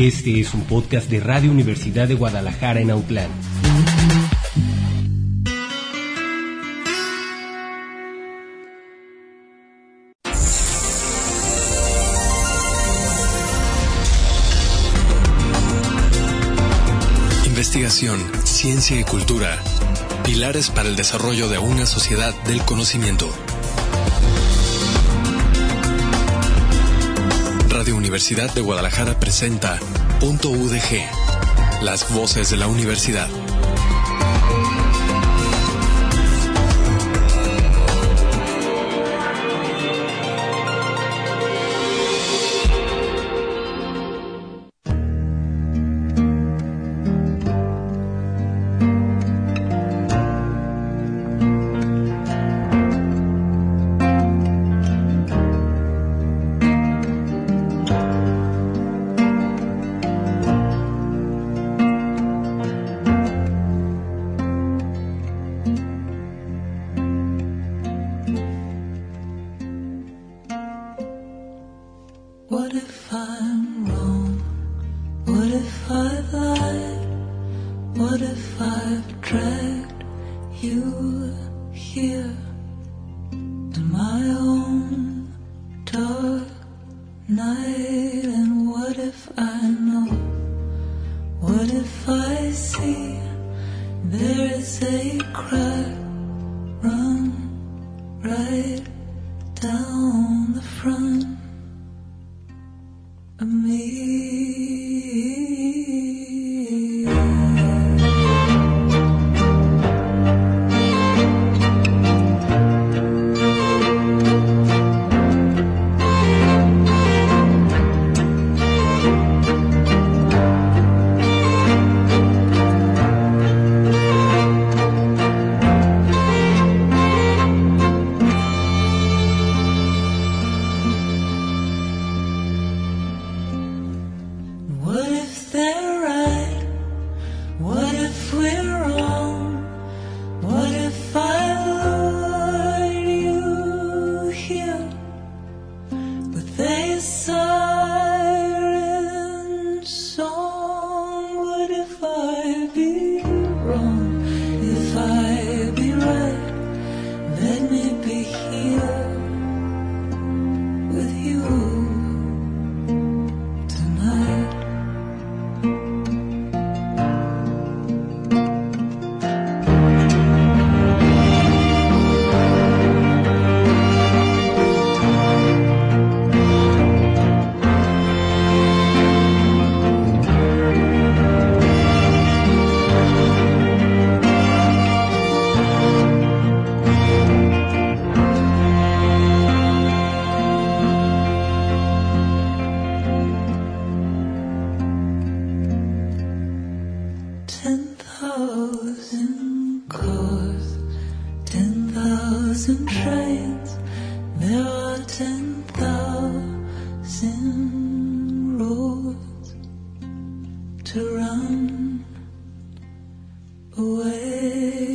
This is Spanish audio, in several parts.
Este es un podcast de Radio Universidad de Guadalajara en Autlán. Investigación, ciencia y cultura. Pilares para el desarrollo de una sociedad del conocimiento. Radio Universidad de Guadalajara presenta .udg, las voces de la universidad. What if I'm wrong? What if I've lied? What if I've dragged you here to my own dark night? And what if I know? What if I see there is a crack run right down the front of me? What if they're right? What if we're wrong? What if I lured you here with a siren song? What if I be wrong? If I be right, let me be here with you tonight. Cars, 10,000 trains, there are 10,000 roads to run away.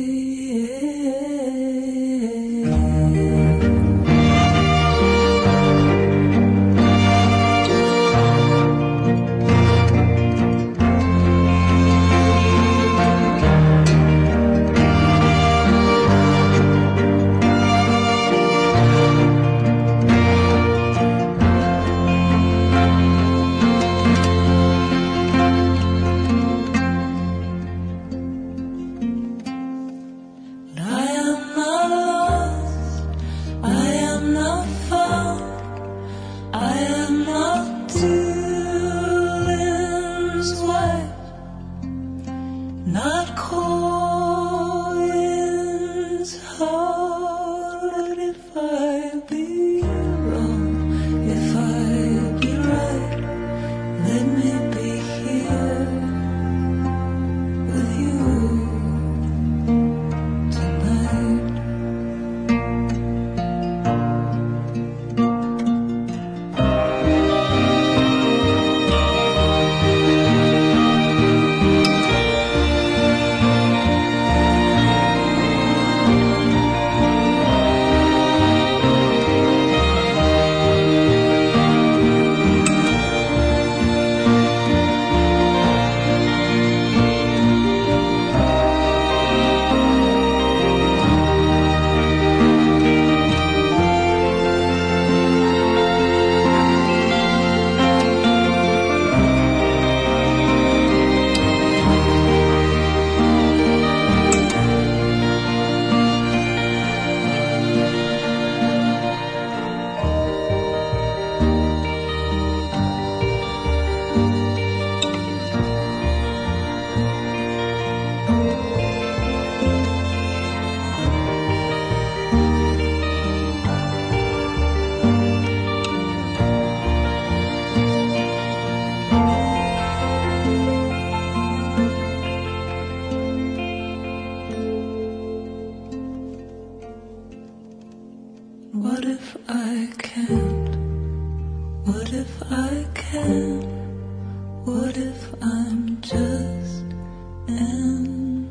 can? What if I'm just an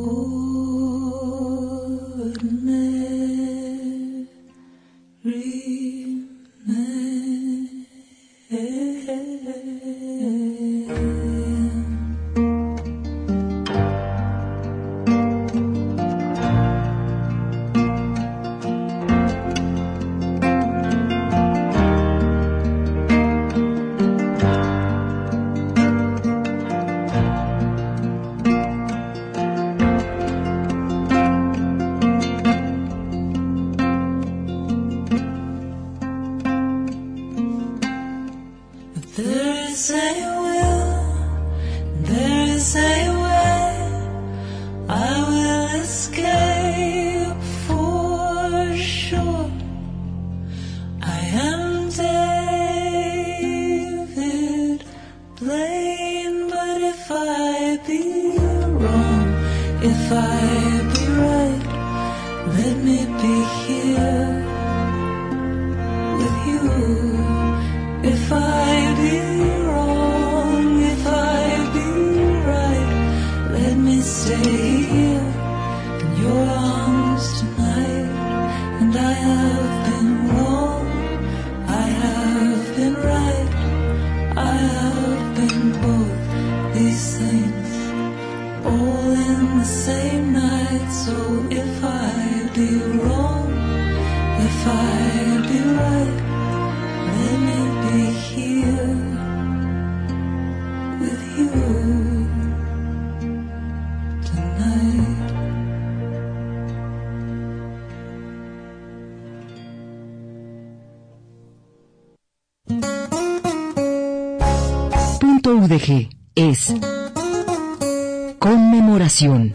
ordinary man? There is a will, there is a way, I will escape for sure. I am David Blaine, but if I be wrong, if I be right, let me be here with you. If I be wrong, if I be right, let me stay here in your arms tonight. And I have been wrong, I have been right, I have been both these things, all in the same night. So if I be wrong, if I be right, let me be here with you tonight. Punto UDG es conmemoración.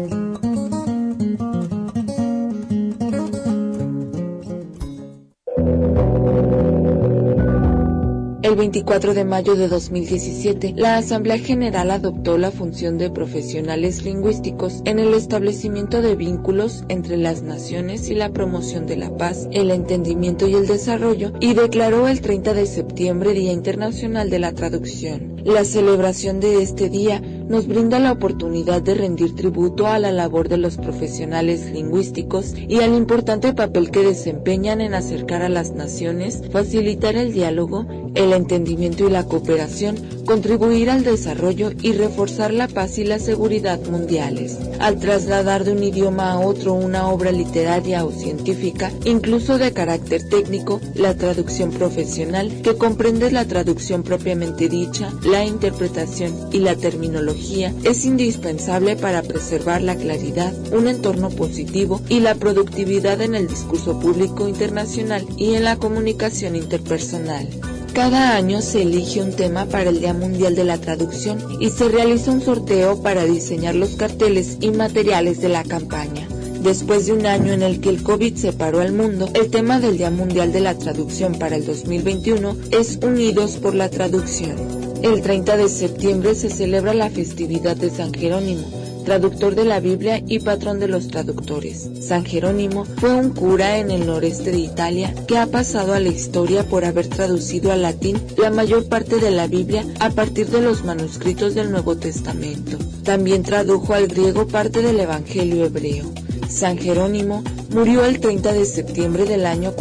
El 24 de mayo de 2017, la Asamblea General adoptó la función de profesionales lingüísticos en el establecimiento de vínculos entre las naciones y la promoción de la paz, el entendimiento y el desarrollo, y declaró el 30 de septiembre Día Internacional de la Traducción. La celebración de este día nos brinda la oportunidad de rendir tributo a la labor de los profesionales lingüísticos y al importante papel que desempeñan en acercar a las naciones, facilitar el diálogo, el entendimiento y la cooperación, contribuir al desarrollo y reforzar la paz y la seguridad mundiales. Al trasladar de un idioma a otro una obra literaria o científica, incluso de carácter técnico, la traducción profesional, que comprende la traducción propiamente dicha, la interpretación y la terminología, es indispensable para preservar la claridad, un entorno positivo y la productividad en el discurso público internacional y en la comunicación interpersonal. Cada año se elige un tema para el Día Mundial de la Traducción y se realiza un sorteo para diseñar los carteles y materiales de la campaña. Después de un año en el que el COVID separó al mundo, el tema del Día Mundial de la Traducción para el 2021 es Unidos por la Traducción. El 30 de septiembre se celebra la festividad de San Jerónimo, traductor de la Biblia y patrón de los traductores. San Jerónimo fue un cura en el noreste de Italia que ha pasado a la historia por haber traducido al latín la mayor parte de la Biblia a partir de los manuscritos del Nuevo Testamento. También tradujo al griego parte del Evangelio hebreo. San Jerónimo murió el 30 de septiembre del año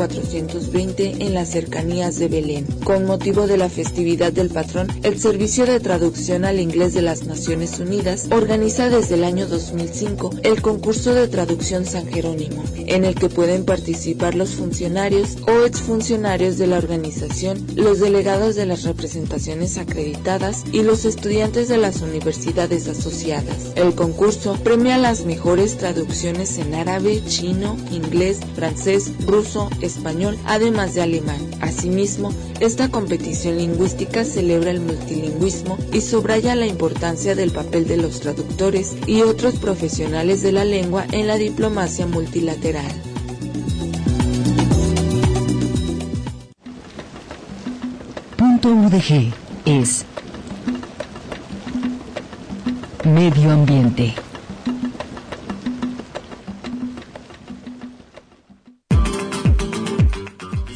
420 en las cercanías de Belén. Con motivo de la festividad del patrón, el Servicio de Traducción al Inglés de las Naciones Unidas organiza desde el año 2005 el concurso de traducción San Jerónimo, en el que pueden participar los funcionarios o exfuncionarios de la organización, los delegados de las representaciones acreditadas y los estudiantes de las universidades asociadas. El concurso premia las mejores traducciones en árabe, chino, inglés, francés, ruso, español, además de alemán. Asimismo, esta competición lingüística celebra el multilingüismo y subraya la importancia del papel de los traductores y otros profesionales de la lengua en la diplomacia multilateral. Punto UDG es medio ambiente.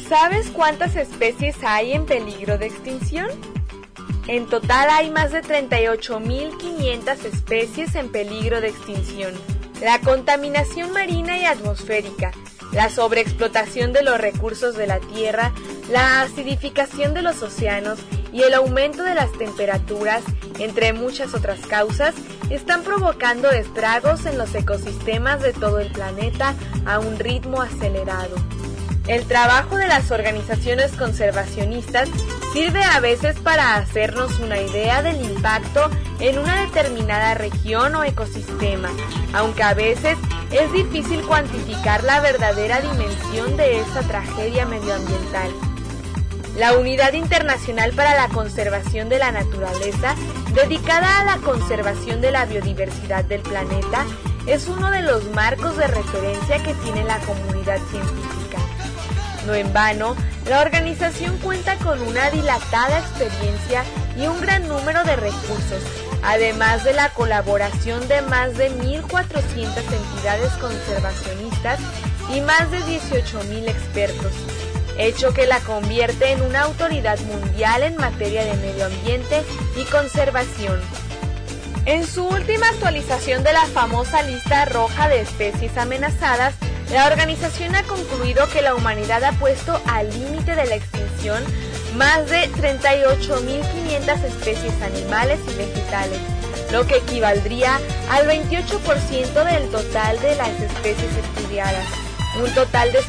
¿Sabes cuántas especies hay en peligro de extinción? En total hay más de 38.500 especies en peligro de extinción. La contaminación marina y atmosférica, la sobreexplotación de los recursos de la tierra, la acidificación de los océanos y el aumento de las temperaturas, entre muchas otras causas, están provocando estragos en los ecosistemas de todo el planeta a un ritmo acelerado. El trabajo de las organizaciones conservacionistas sirve a veces para hacernos una idea del impacto en una determinada región o ecosistema, aunque a veces es difícil cuantificar la verdadera dimensión de esa tragedia medioambiental. La Unidad Internacional para la Conservación de la Naturaleza, dedicada a la conservación de la biodiversidad del planeta, es uno de los marcos de referencia que tiene la comunidad científica. No en vano, la organización cuenta con una dilatada experiencia y un gran número de recursos, además de la colaboración de más de 1.400 entidades conservacionistas y más de 18.000 expertos, hecho que la convierte en una autoridad mundial en materia de medio ambiente y conservación. En su última actualización de la famosa lista roja de especies amenazadas, la organización ha concluido que la humanidad ha puesto al límite de la extinción más de 38.500 especies animales y vegetales, lo que equivaldría al 28% del total de las especies estudiadas, un total de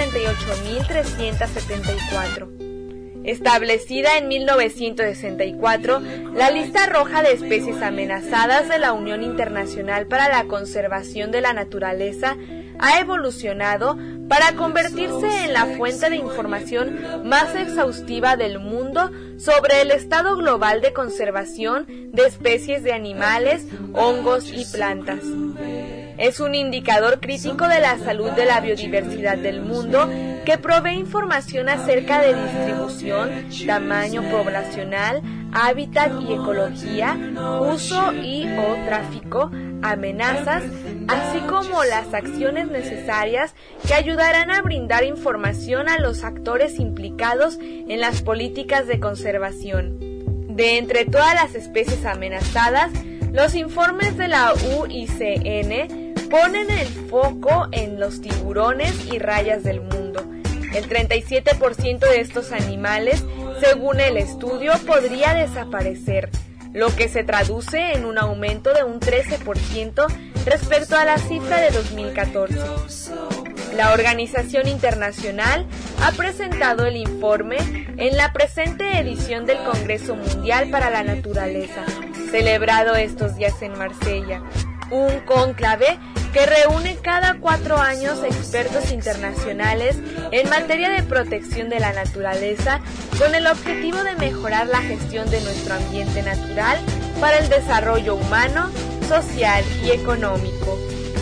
138.374. Establecida en 1964, la lista roja de especies amenazadas de la Unión Internacional para la Conservación de la Naturaleza ha evolucionado para convertirse en la fuente de información más exhaustiva del mundo sobre el estado global de conservación de especies de animales, hongos y plantas. Es un indicador crítico de la salud de la biodiversidad del mundo que provee información acerca de distribución, tamaño poblacional, hábitat y ecología, uso y o tráfico, amenazas, así como las acciones necesarias que ayudarán a brindar información a los actores implicados en las políticas de conservación. De entre todas las especies amenazadas, los informes de la UICN ponen el foco en los tiburones y rayas del mundo. El 37% de estos animales, según el estudio, podría desaparecer, lo que se traduce en un aumento de un 13% respecto a la cifra de 2014. La organización internacional ha presentado el informe en la presente edición del Congreso Mundial para la Naturaleza, celebrado estos días en Marsella, un cónclave que reúne cada 4 años expertos internacionales en materia de protección de la naturaleza con el objetivo de mejorar la gestión de nuestro ambiente natural para el desarrollo humano, social y económico.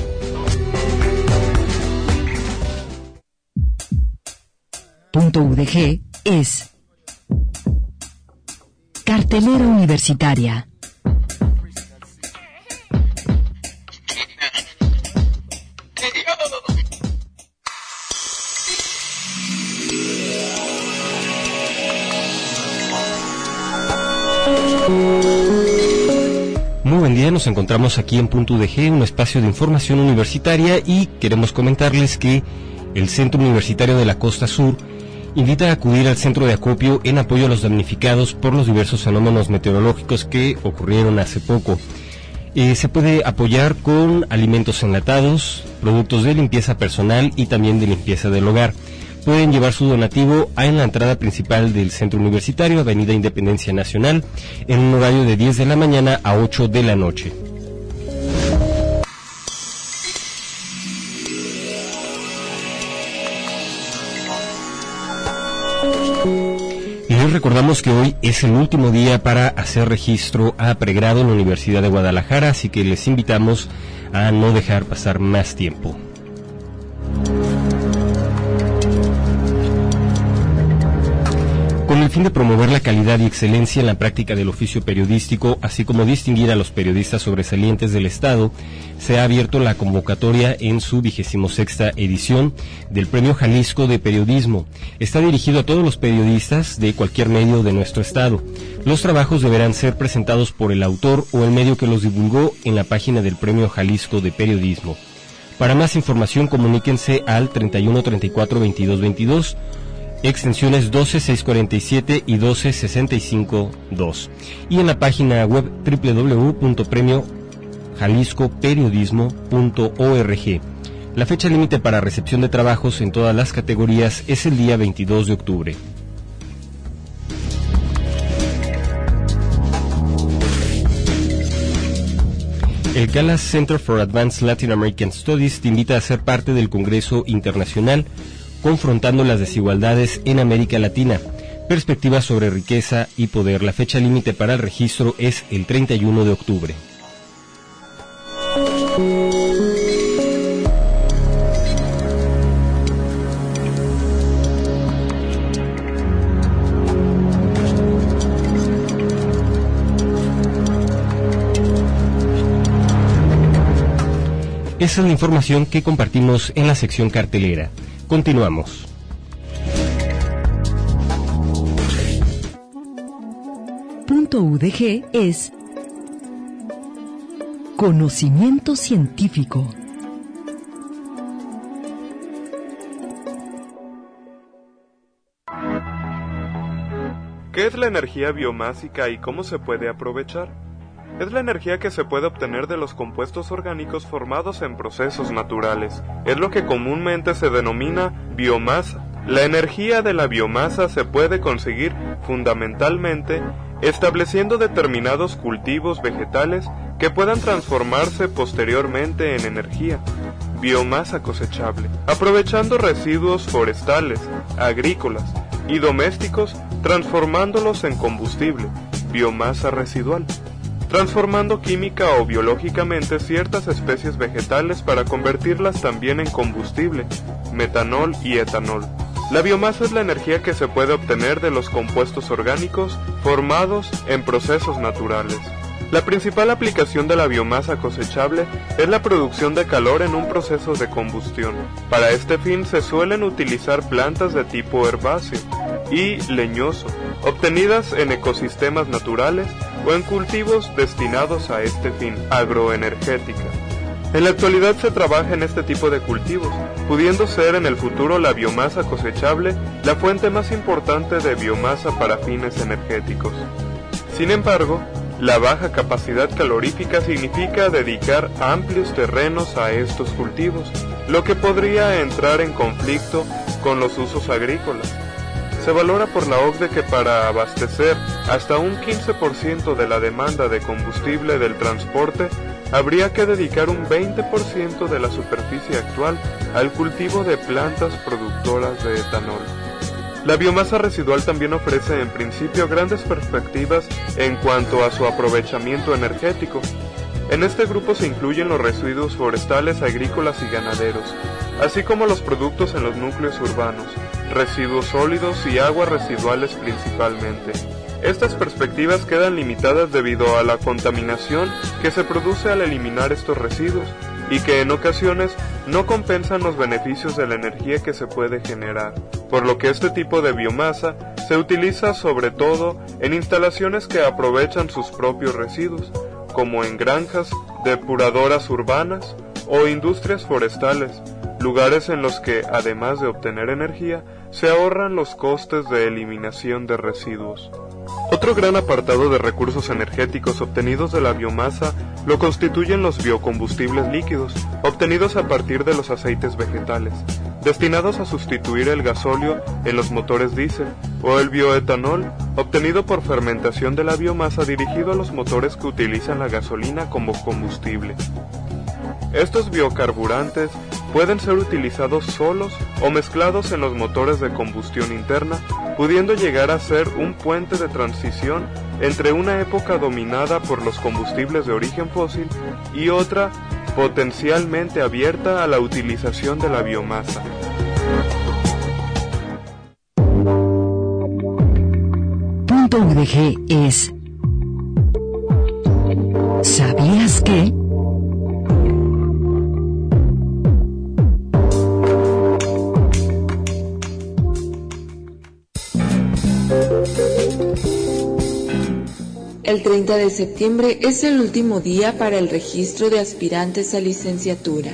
.udg es Cartelera Universitaria. Muy buen día, nos encontramos aquí en .udg, un espacio de información universitaria, y queremos comentarles que el Centro Universitario de la Costa Sur invita a acudir al centro de acopio en apoyo a los damnificados por los diversos fenómenos meteorológicos que ocurrieron hace poco. Se puede apoyar con alimentos enlatados, productos de limpieza personal y también de limpieza del hogar. Pueden llevar su donativo en la entrada principal del Centro Universitario, Avenida Independencia Nacional, en un horario de 10 de la mañana a 8 de la noche. Y les recordamos que hoy es el último día para hacer registro a pregrado en la Universidad de Guadalajara, así que les invitamos a no dejar pasar más tiempo. Con el el fin de promover la calidad y excelencia en la práctica del oficio periodístico, así como distinguir a los periodistas sobresalientes del Estado, se ha abierto la convocatoria en su 26ª edición del Premio Jalisco de Periodismo. Está dirigido a todos los periodistas de cualquier medio de nuestro Estado. Los trabajos deberán ser presentados por el autor o el medio que los divulgó en la página del Premio Jalisco de Periodismo. Para más información, comuníquense al 31 34 22 22, extensiones 12647 y 12652, y en la página web www.premiojaliscoperiodismo.org. La fecha límite para recepción de trabajos en todas las categorías es el día 22 de octubre. El Callas Center for Advanced Latin American Studies te invita a ser parte del Congreso Internacional Confrontando las Desigualdades en América Latina, perspectivas sobre riqueza y poder. La fecha límite para el registro es el 31 de octubre. Esa es la información que compartimos en la sección cartelera. Continuamos. Punto UDG es conocimiento científico. ¿Qué es la energía biomásica y cómo se puede aprovechar? Es la energía que se puede obtener de los compuestos orgánicos formados en procesos naturales. Es lo que comúnmente se denomina biomasa. La energía de la biomasa se puede conseguir fundamentalmente estableciendo determinados cultivos vegetales que puedan transformarse posteriormente en energía, biomasa cosechable, aprovechando residuos forestales, agrícolas y domésticos, transformándolos en combustible, biomasa residual, transformando química o biológicamente ciertas especies vegetales para convertirlas también en combustible, metanol y etanol. La biomasa es la energía que se puede obtener de los compuestos orgánicos formados en procesos naturales. La principal aplicación de la biomasa cosechable es la producción de calor en un proceso de combustión. Para este fin se suelen utilizar plantas de tipo herbáceo y leñoso, obtenidas en ecosistemas naturales o en cultivos destinados a este fin, agroenergética. En la actualidad se trabaja en este tipo de cultivos, pudiendo ser en el futuro la biomasa cosechable la fuente más importante de biomasa para fines energéticos. Sin embargo, la baja capacidad calorífica significa dedicar amplios terrenos a estos cultivos, lo que podría entrar en conflicto con los usos agrícolas. Se valora por la OCDE que para abastecer hasta un 15% de la demanda de combustible del transporte, habría que dedicar un 20% de la superficie actual al cultivo de plantas productoras de etanol. La biomasa residual también ofrece en principio grandes perspectivas en cuanto a su aprovechamiento energético. En este grupo se incluyen los residuos forestales, agrícolas y ganaderos, así como los productos en los núcleos urbanos, residuos sólidos y aguas residuales principalmente. Estas perspectivas quedan limitadas debido a la contaminación que se produce al eliminar estos residuos y que en ocasiones no compensan los beneficios de la energía que se puede generar, por lo que este tipo de biomasa se utiliza sobre todo en instalaciones que aprovechan sus propios residuos, como en granjas, depuradoras urbanas o industrias forestales, lugares en los que, además de obtener energía, se ahorran los costes de eliminación de residuos. Otro gran apartado de recursos energéticos obtenidos de la biomasa lo constituyen los biocombustibles líquidos, obtenidos a partir de los aceites vegetales, destinados a sustituir el gasóleo en los motores diésel, o el bioetanol, obtenido por fermentación de la biomasa dirigido a los motores que utilizan la gasolina como combustible. Estos biocarburantes pueden ser utilizados solos o mezclados en los motores de combustión interna, pudiendo llegar a ser un puente de transición entre una época dominada por los combustibles de origen fósil y otra potencialmente abierta a la utilización de la biomasa. Punto.udg es ¿sabías qué? El 30 de septiembre es el último día para el registro de aspirantes a licenciatura.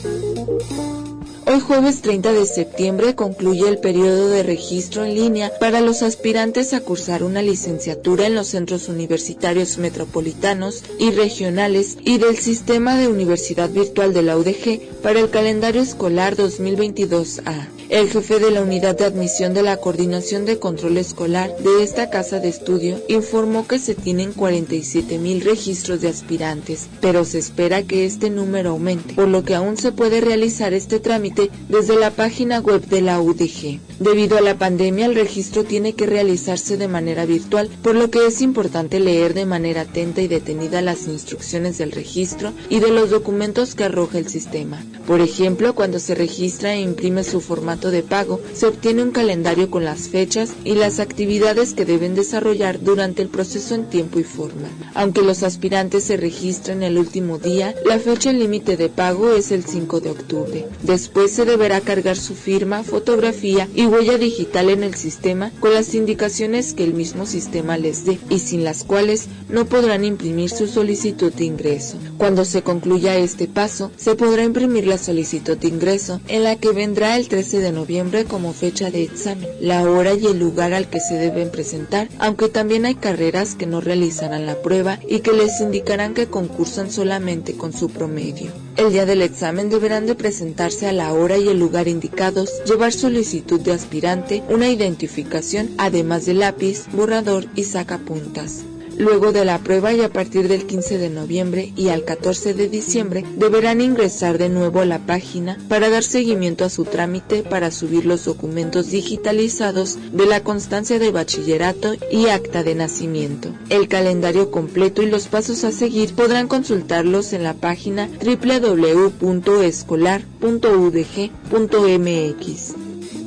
Hoy jueves 30 de septiembre concluye el periodo de registro en línea para los aspirantes a cursar una licenciatura en los centros universitarios metropolitanos y regionales y del sistema de universidad virtual de la UDG para el calendario escolar 2022A. El jefe de la unidad de admisión de la Coordinación de Control Escolar de esta casa de estudio informó que se tienen 47,000 registros de aspirantes, pero se espera que este número aumente, por lo que aún se puede realizar este trámite desde la página web de la UDG. Debido a la pandemia, el registro tiene que realizarse de manera virtual, por lo que es importante leer de manera atenta y detenida las instrucciones del registro y de los documentos que arroja el sistema. Por ejemplo, cuando se registra e imprime su formato de pago, se obtiene un calendario con las fechas y las actividades que deben desarrollar durante el proceso en tiempo y forma. Aunque los aspirantes se registren el último día, la fecha límite de pago es el 5 de octubre. Después se deberá cargar su firma, fotografía y huella digital en el sistema con las indicaciones que el mismo sistema les dé y sin las cuales no podrán imprimir su solicitud de ingreso. Cuando se concluya este paso, se podrá imprimir la solicitud de ingreso, en la que vendrá el 13 de noviembre como fecha de examen, la hora y el lugar al que se deben presentar, aunque también hay carreras que no realizarán la prueba y que les indicarán que concursan solamente con su promedio. El día del examen deberán de presentarse a la hora y el lugar indicados, llevar solicitud de aspirante, una identificación, además de lápiz, borrador y sacapuntas. Luego de la prueba y a partir del 15 de noviembre y al 14 de diciembre deberán ingresar de nuevo a la página para dar seguimiento a su trámite para subir los documentos digitalizados de la constancia de bachillerato y acta de nacimiento. El calendario completo y los pasos a seguir podrán consultarlos en la página www.escolar.udg.mx.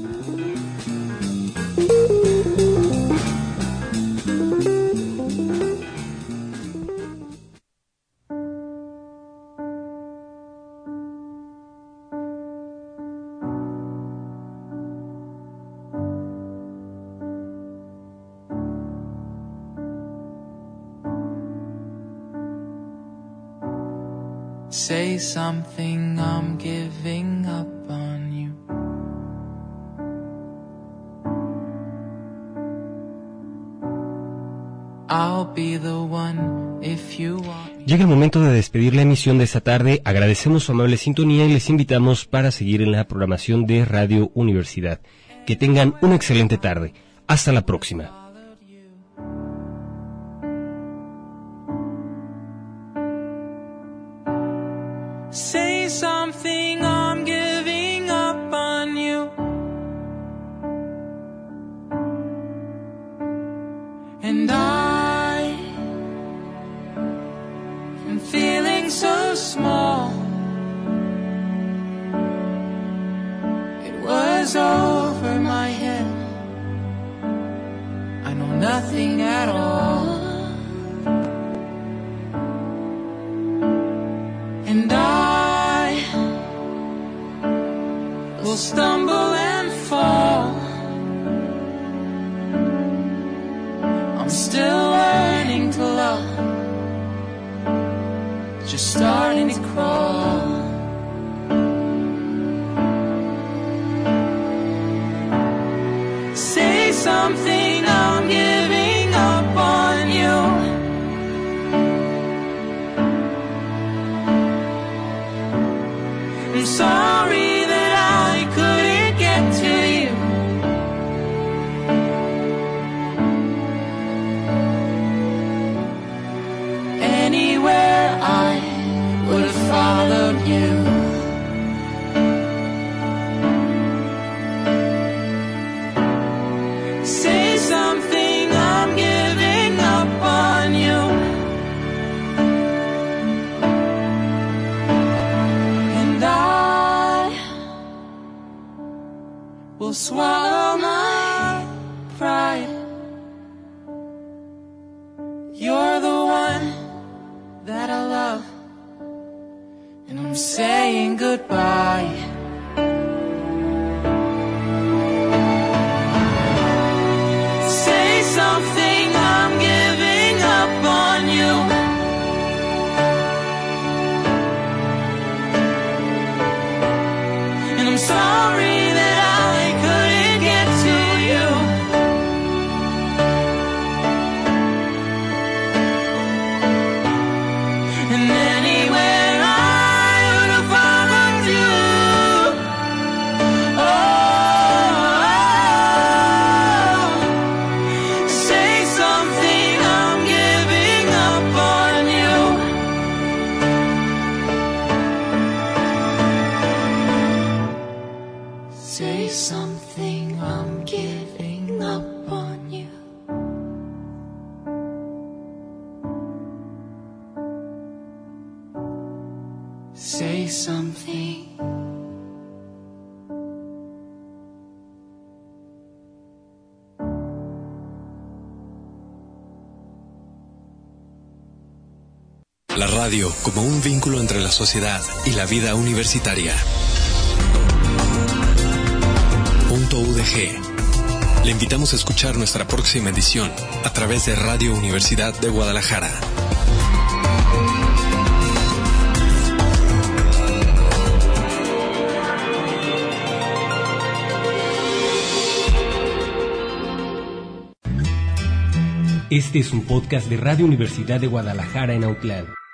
Say something, I'm giving up on you. I'll be the one if you want. Llega el momento de despedir la emisión de esta tarde. Agradecemos su amable sintonía y les invitamos para seguir en la programación de Radio Universidad. Que tengan una excelente tarde. Hasta la próxima. Say something, I'm giving up on you. And I am feeling so small. It was over my head. I know nothing at all. And I will stumble and fall. I'm still learning to love, just starting to crawl. Say something, I'm giving up on you. I'm sorry that I couldn't get to you. Anywhere I would have followed you. Say something, I'm giving up on you. Will swallow my pride saying goodbye. Say something, I'm giving up on you. And I'm sorry that I couldn't get to you. And anywhere I would have followed you. Oh, say something, I'm giving up on you. Say something, I'm giving up on you. Say something. La radio como un vínculo entre la sociedad y la vida universitaria. Punto UDG. Le invitamos a escuchar nuestra próxima edición a través de Radio Universidad de Guadalajara. Este es un podcast de Radio Universidad de Guadalajara en Autlán.